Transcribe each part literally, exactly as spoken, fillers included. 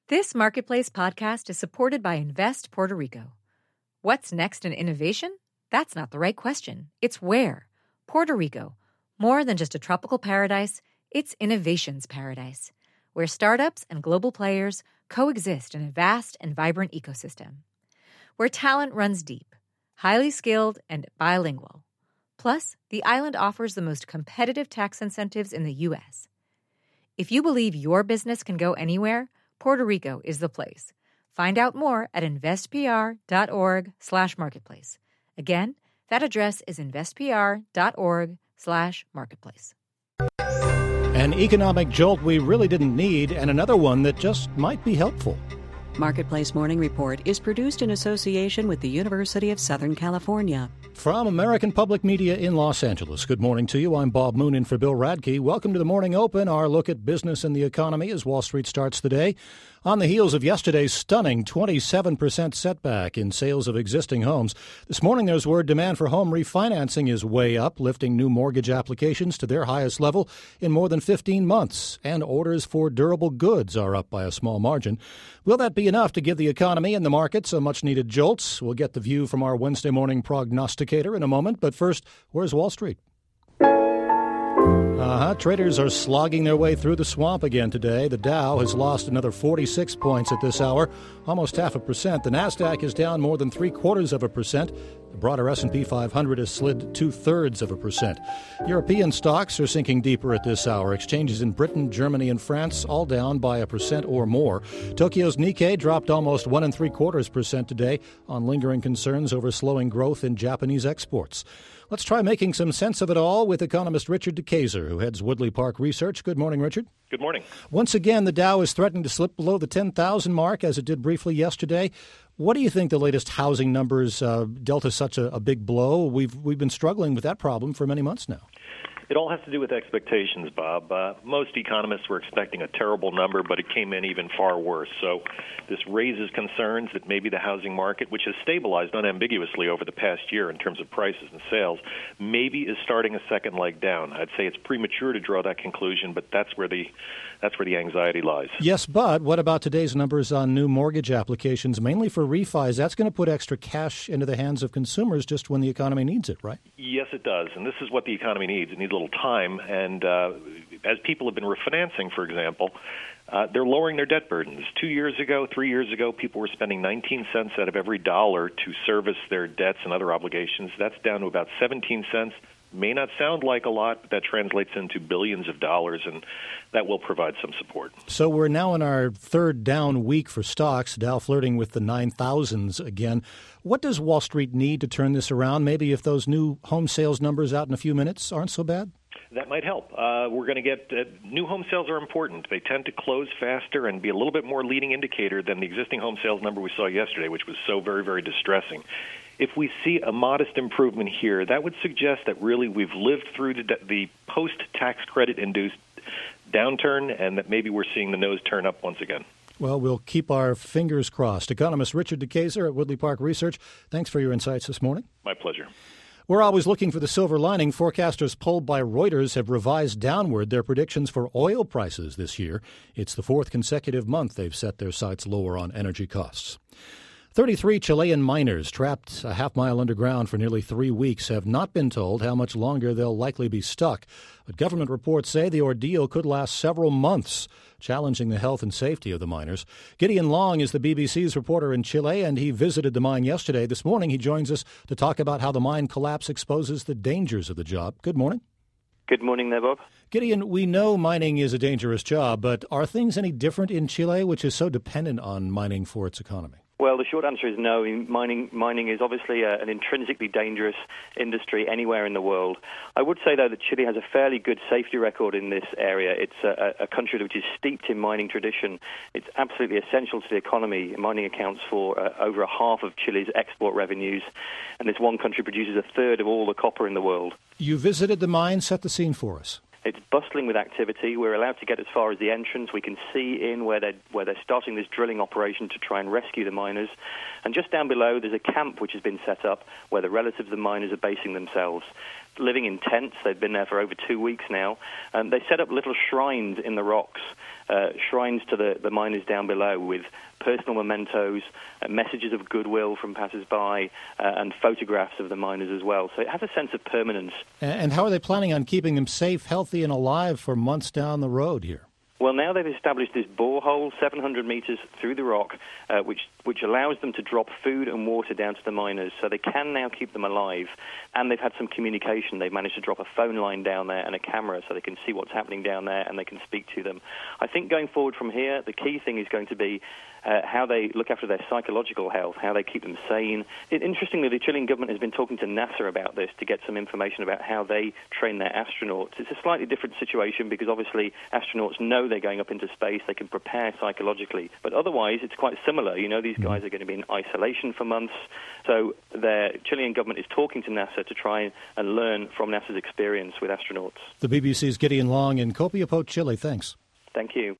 This Marketplace podcast is supported by Invest Puerto Rico. What's next in innovation? That's not the right question. It's where. Puerto Rico. More than just a tropical paradise, it's innovation's paradise, where startups and global players coexist in a vast and vibrant ecosystem. Where talent runs deep, highly skilled, and bilingual. Plus, the island offers the most competitive tax incentives in the U S. If you believe your business can go anywhere, Puerto Rico is the place. Find out more at investpr.org slash marketplace. Again, that address is investpr.org slash marketplace. An economic jolt we really didn't need, and another one that just might be helpful. Marketplace Morning Report is produced in association with the University of Southern California. From American Public Media in Los Angeles, good morning to you. I'm Bob Moon in for Bill Radke. Welcome to the Morning Open, our look at business and the economy as Wall Street starts the day. On the heels of yesterday's stunning twenty-seven percent setback in sales of existing homes, this morning there's word demand for home refinancing is way up, lifting new mortgage applications to their highest level in more than fifteen months, and orders for durable goods are up by a small margin. Will that be enough to give the economy and the markets a much-needed jolt? We'll get the view from our Wednesday morning prognosticator in a moment, but first, where's Wall Street? Uh-huh. Traders are slogging their way through the swamp again today. The Dow has lost another forty-six points at this hour, almost half a percent. The Nasdaq is down more than three-quarters of a percent. The broader S and P five hundred has slid two-thirds of a percent. European stocks are sinking deeper at this hour. Exchanges in Britain, Germany, and France all down by a percent or more. Tokyo's Nikkei dropped almost one and three-quarters percent today on lingering concerns over slowing growth in Japanese exports. Let's try making some sense of it all with economist Richard DeKeyser, who heads Woodley Park Research. Good morning, Richard. Good morning. Once again, the Dow is threatening to slip below the ten thousand mark, as it did briefly yesterday. What do you think the latest housing numbers uh, dealt us such a, a big blow? We've we've been struggling with that problem for many months now. It all has to do with expectations, Bob. Uh, most economists were expecting a terrible number, but it came in even far worse. So this raises concerns that maybe the housing market, which has stabilized unambiguously over the past year in terms of prices and sales, maybe is starting a second leg down. I'd say it's premature to draw that conclusion, but that's where the that's where the anxiety lies. Yes, but what about today's numbers on new mortgage applications, mainly for refis? That's going to put extra cash into the hands of consumers just when the economy needs it, right? Yes, it does, and this is what the economy needs. It needs a little time, and uh, as people have been refinancing, for example, uh, they're lowering their debt burdens. Two years ago, three years ago, people were spending nineteen cents out of every dollar to service their debts and other obligations. That's down to about seventeen cents. May not sound like a lot, but that translates into billions of dollars, and that will provide some support. So we're now in our third down week for stocks, Dow flirting with the nine thousands again. What does Wall Street need to turn this around? Maybe if those new home sales numbers out in a few minutes aren't so bad? That might help. Uh, we're going to get uh, new home sales are important. They tend to close faster and be a little bit more leading indicator than the existing home sales number we saw yesterday, which was so very, very distressing. If we see a modest improvement here, that would suggest that really we've lived through the, the post-tax credit-induced downturn and that maybe we're seeing the nose turn up once again. Well, we'll keep our fingers crossed. Economist Richard DeKeyser at Woodley Park Research, thanks for your insights this morning. My pleasure. We're always looking for the silver lining. Forecasters polled by Reuters have revised downward their predictions for oil prices this year. It's the fourth consecutive month they've set their sights lower on energy costs. thirty-three Chilean miners trapped a half mile underground for nearly three weeks have not been told how much longer they'll likely be stuck. But government reports say the ordeal could last several months, challenging the health and safety of the miners. Gideon Long is the B B C's reporter in Chile, and he visited the mine yesterday. This morning he joins us to talk about how the mine collapse exposes the dangers of the job. Good morning. Good morning there, Bob. Gideon, we know mining is a dangerous job, but are things any different in Chile, which is so dependent on mining for its economy? Well, the short answer is no. Mining mining is obviously a, an intrinsically dangerous industry anywhere in the world. I would say, though, that Chile has a fairly good safety record in this area. It's a, a country which is steeped in mining tradition. It's absolutely essential to the economy. Mining accounts for uh, over a half of Chile's export revenues, and this one country produces a third of all the copper in the world. You visited the mine. Set the scene for us. It's bustling with activity. We're allowed to get as far as the entrance. We can see in where they're, where they're starting this drilling operation to try and rescue the miners. And just down below, there's a camp which has been set up where the relatives of the miners are basing themselves. living in tents. They've been there for over two weeks now. Um, they set up little shrines in the rocks, uh, shrines to the, the miners down below with personal mementos, uh, messages of goodwill from passers-by, uh, and photographs of the miners as well. So it has a sense of permanence. And how are they planning on keeping them safe, healthy, and alive for months down the road here? Well, now they've established this borehole seven hundred meters through the rock, uh, which which allows them to drop food and water down to the miners, so they can now keep them alive. And they've had some communication. They've managed to drop a phone line down there and a camera so they can see what's happening down there and they can speak to them. I think going forward from here, the key thing is going to be uh, how they look after their psychological health, how they keep them sane. It, interestingly, the Chilean government has been talking to NASA about this to get some information about how they train their astronauts. It's a slightly different situation because obviously astronauts know they're going up into space, they can prepare psychologically. But otherwise, it's quite similar. You know, these guys are going to be in isolation for months. So the Chilean government is talking to NASA to try and learn from NASA's experience with astronauts. The B B C's Gideon Long in Copiapó, Chile. Thanks. Thank you.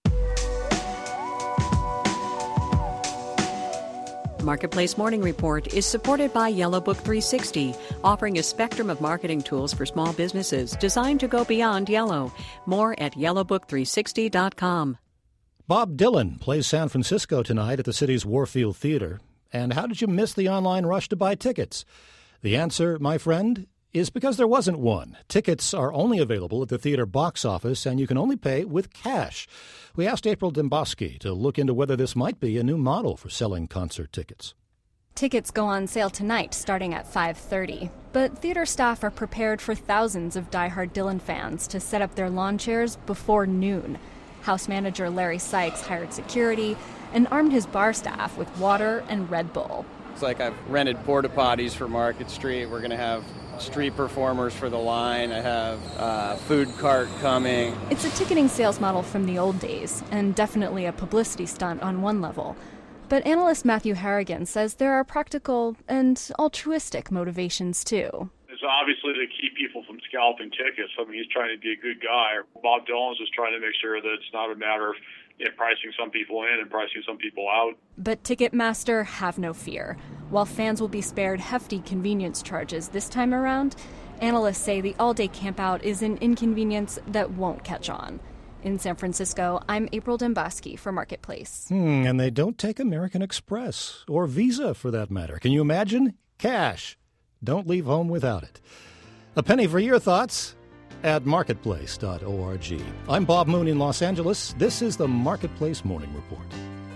Marketplace Morning Report is supported by Yellow Book three sixty, offering a spectrum of marketing tools for small businesses designed to go beyond yellow. More at yellow book three sixty dot com. Bob Dylan plays San Francisco tonight at the city's Warfield Theater. And how did you miss the online rush to buy tickets? The answer, my friend, is because there wasn't one. Tickets are only available at the theater box office, and you can only pay with cash. We asked April Dembosky to look into whether this might be a new model for selling concert tickets. Tickets go on sale tonight, starting at five thirty. But theater staff are prepared for thousands of diehard Dylan fans to set up their lawn chairs before noon. House manager Larry Sykes hired security and armed his bar staff with water and Red Bull. It's like I've rented porta potties for Market Street. We're going to have street performers for the line. I have a food cart coming. It's a ticketing sales model from the old days, and definitely a publicity stunt on one level. But analyst Matthew Harrigan says there are practical and altruistic motivations too. It's obviously to keep people from scalping tickets. I mean, he's trying to be a good guy. Bob Dylan's just trying to make sure that it's not a matter of you know, pricing some people in and pricing some people out. But Ticketmaster have no fear. While fans will be spared hefty convenience charges this time around, analysts say the all-day campout is an inconvenience that won't catch on. In San Francisco, I'm April Dembosky for Marketplace. Hmm, and they don't take American Express, or Visa for that matter. Can you imagine? Cash. Don't leave home without it. A penny for your thoughts at marketplace dot org. I'm Bob Moon in Los Angeles. This is the Marketplace Morning Report.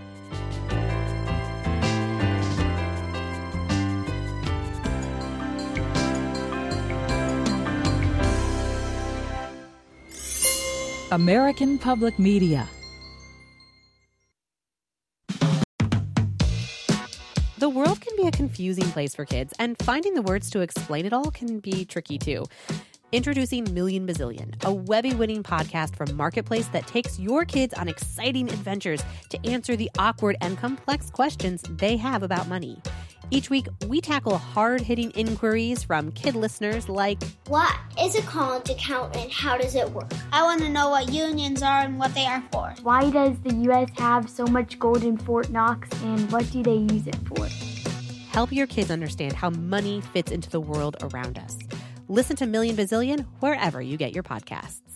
American Public Media. The world can be a confusing place for kids, and finding the words to explain it all can be tricky too. Introducing Million Bazillion, a Webby-winning podcast from Marketplace that takes your kids on exciting adventures to answer the awkward and complex questions they have about money. Each week, we tackle hard-hitting inquiries from kid listeners like, what is a college account and how does it work? I want to know what unions are and what they are for. Why does the U S have so much gold in Fort Knox and what do they use it for? Help your kids understand how money fits into the world around us. Listen to Million Bazillion wherever you get your podcasts.